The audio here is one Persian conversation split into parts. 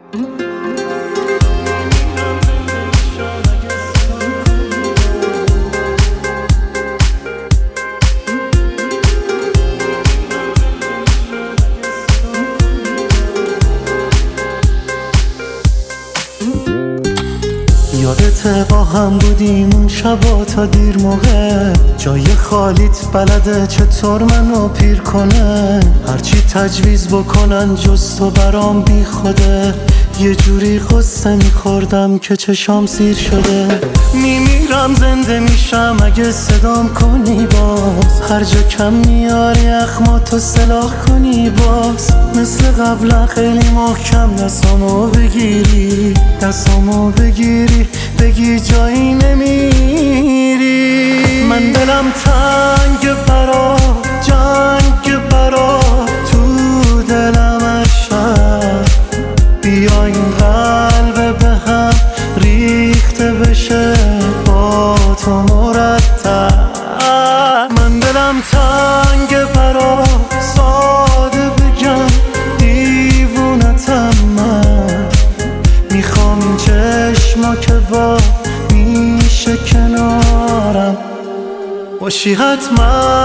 یادته با هم بودیم اون شبا تا دیر موقع، جای خالیت بلده چطور منو پیر کنه. هرچی تجویز بکنن جز تو برام بی خوده، یه جوری قصه میخوردم که چشام سیر شده. میمیرم زنده میشم اگه صدام کنی باز، هر جا کم میاری اخماتو سلاح کنی باز. مثل قبلا خیلی محکم دستامو بگیری، دستامو بگیری بگی جایی نمیری. من دلم تنگ برات، جنگ برات تو دلم عشق. بیا این قلب به هم ریخته بشه با تو مرتب. من دلم تنگ برات، ساده بگم دیوونتم من. میخوام این چشما که وا میشه کنارم باشی حتما.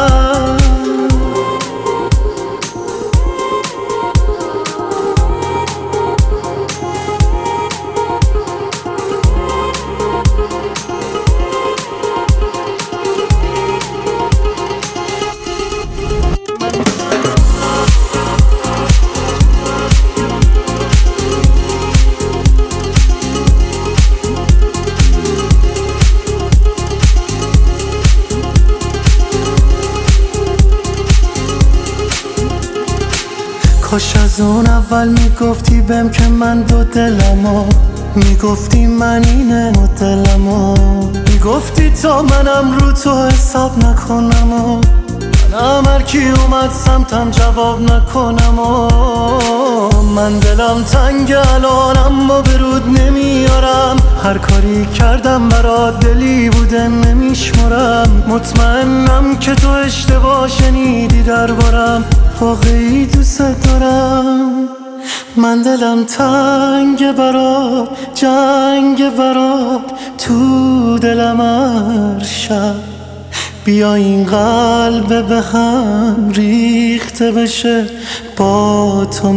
کاش از اون اول میگفتی بهم که من دو دلمو، میگفتی من اینه مدلمو، میگفتی تا منم رو تو حساب نکنم و منم هرکی اومد سمتم جواب نکنم. و من دلم تنگ الان اما برود نمیارم، هر کاری کردم برات دلی بوده نمیشمرم. مطمئنم که تو اشتباه شنیدی دربارم، واقعی دوست دارم. من دلم تنگ برات، جنگ برات تو دلم هر شب. بیا این قلب به هم ریخته بشه با تو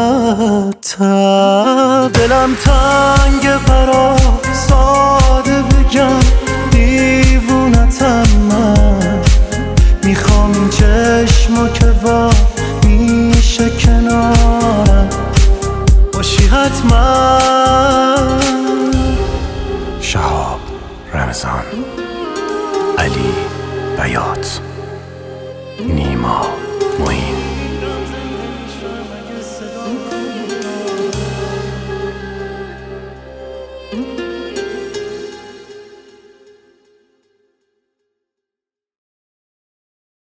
مرتب. دلم تنگ برات، ساده بگم دیوونتم من. میخوام این چشما که وا میشه کنارم باشی حتما. شهاب رمضان، علی بیات، نیما معین.